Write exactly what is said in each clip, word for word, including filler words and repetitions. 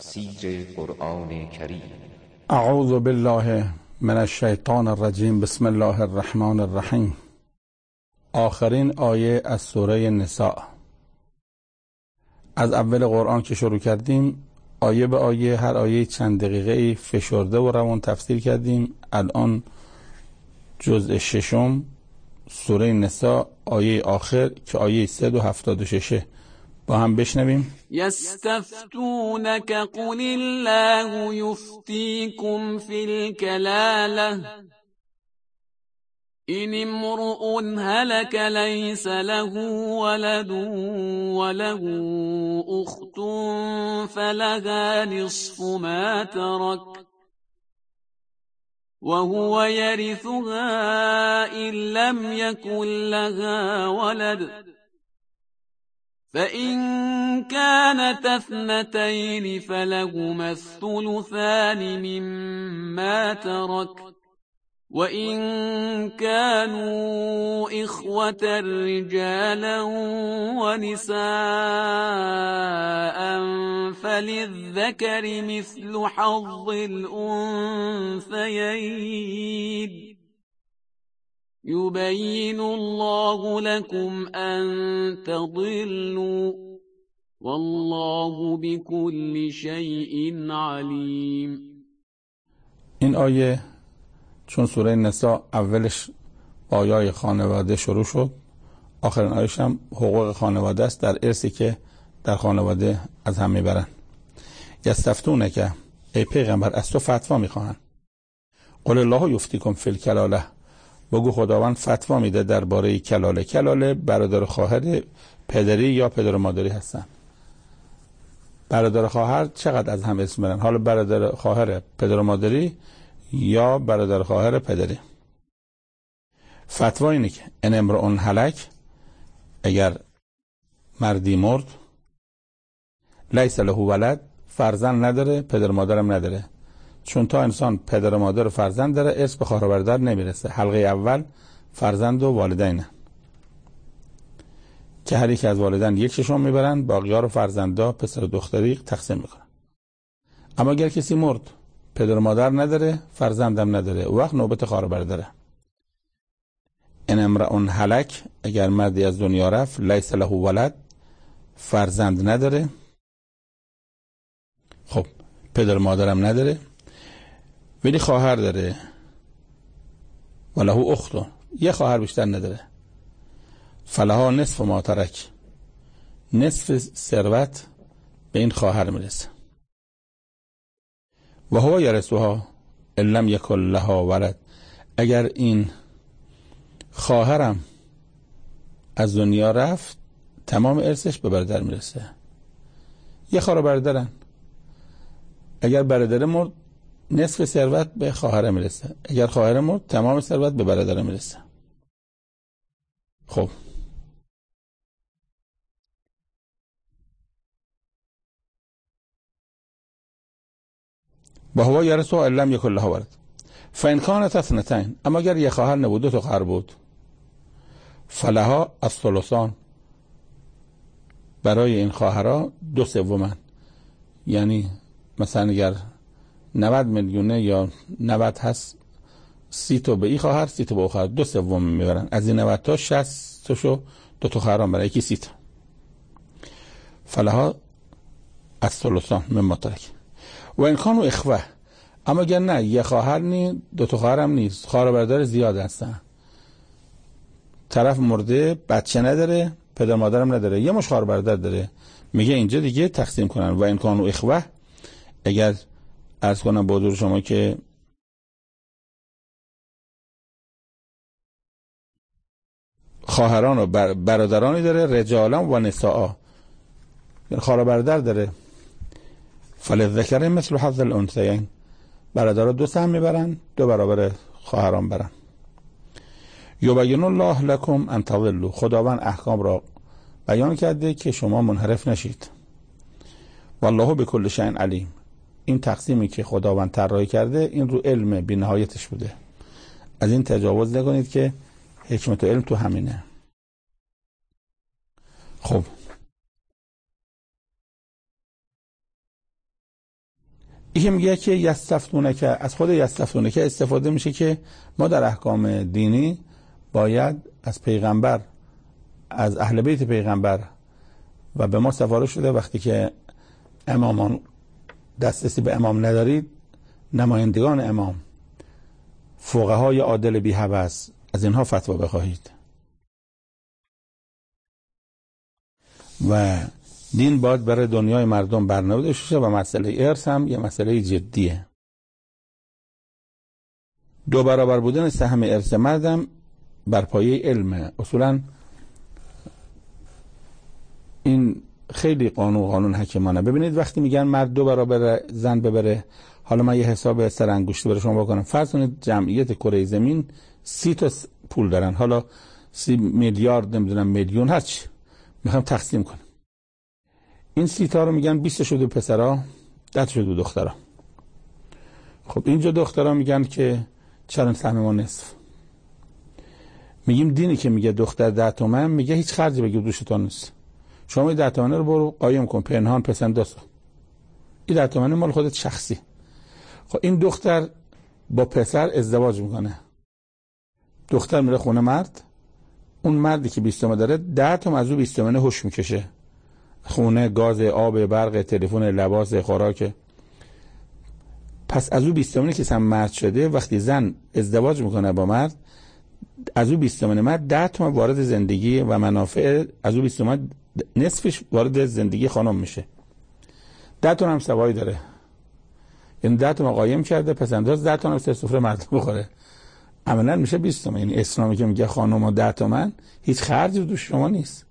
تفسیر قرآن کریم. اعوذ بالله من الشیطان الرجیم. بسم الله الرحمن الرحیم. آخرین آیه از سوره نساء. از اول قرآن که شروع کردیم آیه به آیه، هر آیه چند دقیقه فشرده و روان تفسیر کردیم. الان جزء ششم سوره نساء، آیه آخر که آیه صد و هفتاد و شش با هم بشنویم. یستفتونک قل الله یفتیکم فی الکلاله این امرؤ هلک لیس له ولد وله اخت فلها نصف ما ترک وهو يرثها إن لم يكن لها ولد فإن كانت اثنتين فلهما الثلثان مما ترك وإن كانوا إخوة رجالا ونساء فللذكر مثل حظ الأنثيين يبين الله لكم أن تضلوا والله بكل شيء عليم. این آیه چون سوره نساء اولش با آیای خانواده شروع شد، آخرین آیش هم حقوق خانواده است، در ارثی که در خانواده از هم میبرن. یستفتونه که ای پیغمبر از تو فتوا میخواهن. قل الله یفتیکم فی الکلاله، بگو خداوند فتوا میده درباره کلاله. کلاله برادر خواهر پدری یا پدر مادری هستن. برادر خواهر چقدر از هم اسم برن، حالا برادر خواهر پدر مادری یا برادر خواهر پدری. فتوا اینه که ان امرؤ هلک، اگر مردی مرد، لیس له ولد، فرزند نداره، پدر مادرم نداره. چون تا انسان پدر و مادر و فرزند داره، ارث به خواهر و برادر نمیرسه. حلقه اول فرزند و والدینه که هر یک از والدین یک ششم میبرن، باقی‌ها رو فرزندا پسر و دختری تقسیم میکنن. اما اگر کسی مرد، پدر و مادر نداره، فرزندم نداره، او وقت نوبت خواهر و برادره. ان امرؤ هلک، اگر مردی از دنیا رفت، لیس له ولد، فرزند نداره، خب پدر و مادرم نداره، ولی خواهر داره، وله اخت، یه خواهر بیشتر نداره، فلها نصف ما ترک، نصف ثروت به این خواهر میرسه. و هو یرثها ان لم یکن لها ولد، اگر این خواهرم از دنیا رفت، تمام ارثش به برادر میرسه. یه خواهر برادرن، اگر برادر مرد نصف ثروت به خواهر میرسه، اگر خواهر مرد تمام ثروت به برادر میرسه. خب و هو یرثها ان لم یکن لها ولد فان کانت اثنتین، اما اگر یه خواهر نبود، دو تا خواهر بود، فلها الثلثان، برای این خواهرها دو سومن. یعنی مثلا اگر نود میلیونه یا نود هست، سی تا به این خواهر، سی تا به اون خواهر، دو سوم میبرن. از این نود تا شصت تاشو دو تا خواهران برای یکی سی تا. فلها الثلثان مما ترک و این کانوا اخوه، اما اگر نه یه خواهر نی، دو تا خواهر هم نیست، خواهر برادر زیاد هستن، طرف مرده بچه نداره، پدر مادرم نداره، یه مش خواهر برادر داره، میگه اینجا دیگه تقسیم کنن. و این کانوا اخوه، اگر عرض کنم با حضور شما که خواهران و برادرانی داره، رجالا و نساء، یعنی خواهر برادر داره، فللذکر مثل حظ الانثیین، برادرها دو سهم میبرن، دو برابر خواهران برن. یبین الله لکم ان تضلوا، خداوند احکام را بیان کرده که شما منحرف نشید. والله بكل شیء علیم، این تقسیمی که خداوند طراحی کرده این رو علم بی نهایتش بوده، از این تجاوز نکنید که حکمت و علم تو همینه. خب این میگه که یستفتونک، از خود یستفتونک استفاده میشه که ما در احکام دینی باید از پیغمبر، از اهل بیت پیغمبر و به ما سفارش شده وقتی که امامان دسترسی به امام ندارید، نمایندگان امام، فقهای عادل بی هوس، از اینها فتوا بخواهید. و دین باید برای دنیای مردم برنامه شه و مسئله ارث هم یه مسئله جدیه. دو برابر بودن سهم ارث مردم بر پایه علمه. اصولا این خیلی قانون قانون حکیمانه. ببینید وقتی میگن مرد دو برابر زن ببره، حالا من یه حساب سر انگشت برای شما بکنم. فرض کنید جمعیت کره زمین سی تا پول دارن، حالا سی میلیارد نمیدونم میلیون هرچی میخوام تقسیم کنم. این سی تا رو میگن بیست شده پسرا، ده شده دخترا. خب اینجا دخترا میگن که چرا سهم ما نصف؟ میگیم دینی که میگه دختر ده تومن، میگه هیچ خرجی بگیر دوشتون نیست. شما این ده تومنه رو برو قایم کن پنهان پسنداز. این ده تومنه مال خودت شخصی. خب این دختر با پسر ازدواج میکنه، دختر میره خونه مرد، اون مردی که بیست تومن داره ده تومن از اون بیست تومنه هوش میکشه، خونه، گاز، آب، برق، تلفن، لباس، خوراک. پس از اون بیست تومنی که سم مرد شده، وقتی زن ازدواج میکنه با مرد، از اون بیست تومن مرد ده تومن وارد زندگی و منافع، از اون بیست تومن نصفش وارد زندگی خانم میشه. ده تومن هم سوایی داره، یعنی ده تومن قایم کرده، پس انداز ده تومن سر سفره مرد بخوره، عملا میشه بیست تومن. یعنی اسلامی که میگه خانم ده تومن هیچ خرجی دوش شما نیست.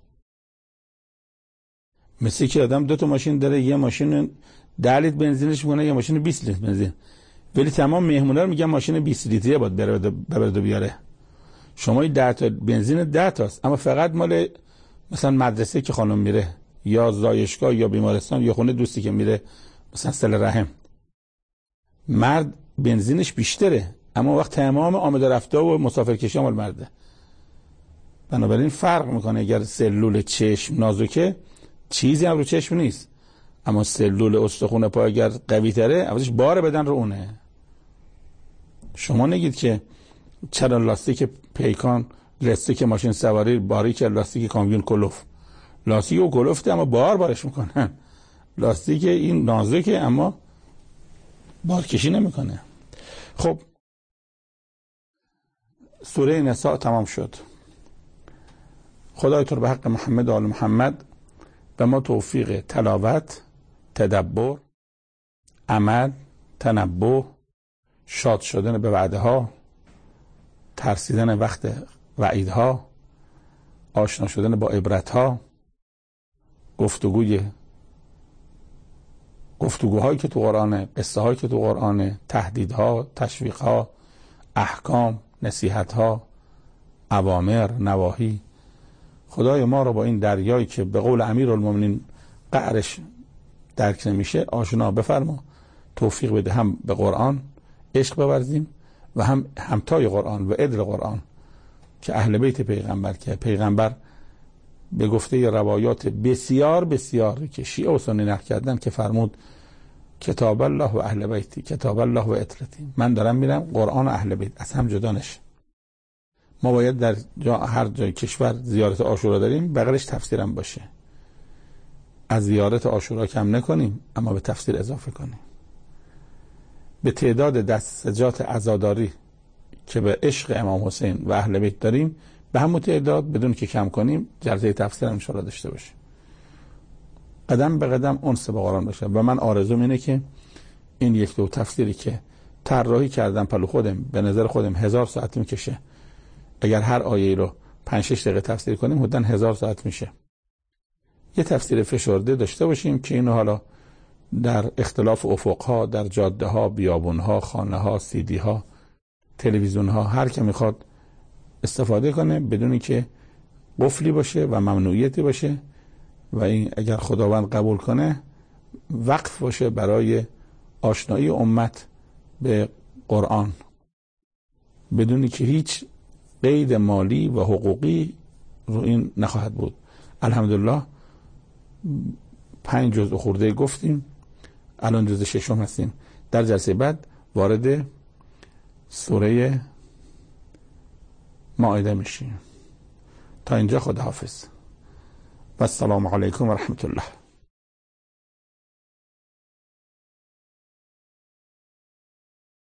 مثل که آدم دو تا ماشین داره، یه ماشین ده لیتر بنزینش میکنه، یه ماشین بیست لیتر بنزین، ولی تمام مهمونا رو میگن ماشین بیست لیتری باید بره ببره بیاره. شما ده تا بنزین ده تاست، اما فقط مال مثلا مدرسه که خانم میره، یا زایشگاه، یا بیمارستان، یا خونه دوستی که میره، مثلا صله رحم. مرد بنزینش بیشتره، اما وقت تمام آمده رفته و مسافرکشی مال مرده. بنابراین فرق میکنه. اگر سلول چشم نازکه چیزی هم رو چشم نیست، اما سلول استخوان پا اگر قوی تره، اولش بار بدن رو اونه. شما نگید که چرا لاستیک پیکان، لاستیک ماشین سواری باریک، لاستیک کامیون کلوف، لاستیک و کلوفته اما بار بارش میکنن. لاستیک این نازکه اما بار کشی نمیکنه. خب سوره نساء تمام شد. خدای تو به حق محمد و آل محمد به ما توفیق تلاوت، تدبر، عمل، تنبه، شاد شدن به وعده ها، ترسیدن وقت وعیدها، آشنا شدن با عبرت ها، گفتگوی گفتگوهایی که تو قرآنه، قصه هایی که تو قرآنه، تهدیدها، تشویقها، احکام، نصیحتها، اوامر، نواهی. خدای ما رو با این دریایی که به قول امیرالمومنین قعرش درک نمیشه آشنا بفرما، توفیق بده هم به قرآن عشق بورزیم و هم همتای قرآن و عدل قرآن که اهل بیت پیغمبر، که پیغمبر به گفته روایات بسیار بسیار که شیعه و سنی نقل کردن که فرمود کتاب الله و اهل بیتی، کتاب الله و عترتی، من دارم میرم قرآن و اهل بیت از هم جدا نشه. ما باید در جا هر جای کشور زیارت عاشورا داریم بغلش تفسیرم باشه، از زیارت عاشورا کم نکنیم اما به تفسیر اضافه کنیم. به تعداد دستجات عزاداری که به عشق امام حسین و اهل بیت داریم به همون تعداد بدون که کم کنیم جلسه تفسیر ان شاء الله داشته باشیم. قدم به قدم انس با قرآن باشه. و من آرزوم اینه که این یک دو تفسیری که طراحی کردم پلو خودم، به نظر خودم هزار ساعت میکشه، اگر هر آیه رو پنج شش دقیقه تفسیر کنیم حدوداً هزار ساعت میشه. یه تفسیر فشرده داشته باشیم که اینو حالا در اختلاف افقها، در جاده ها، بیابون ها، خانه ها، سیدی ها، تلویزیون ها، هر که میخواد استفاده کنه بدون که قفلی باشه و ممنوعیتی باشه و این اگر خداوند قبول کنه وقف باشه برای آشنایی امت به قرآن بدونی که هیچ قید مالی و حقوقی رو این نخواهد بود. الحمدلله پنج جزء خورده گفتیم، الان جزء ششم هستیم. در جلسه بعد وارد سوره مائده میشیم. تا اینجا خداحافظ و السلام علیکم و رحمت الله.